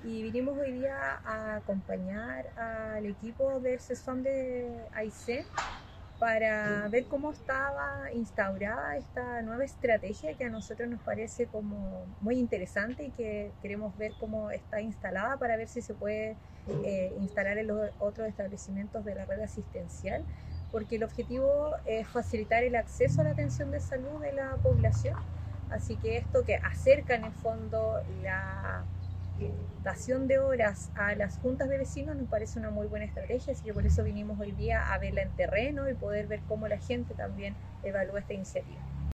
y vinimos hoy día a acompañar al equipo del CESFAM de Aysén para ver cómo estaba instaurada esta nueva estrategia que a nosotros nos parece como muy interesante y que queremos ver cómo está instalada para ver si se puede instalar en los otros establecimientos de la red asistencial, porque el objetivo es facilitar el acceso a la atención de salud de la población. Así que esto que acerca en el fondo la dación de horas a las juntas de vecinos nos parece una muy buena estrategia, así que por eso vinimos hoy día a verla en terreno y poder ver cómo la gente también evalúa esta iniciativa.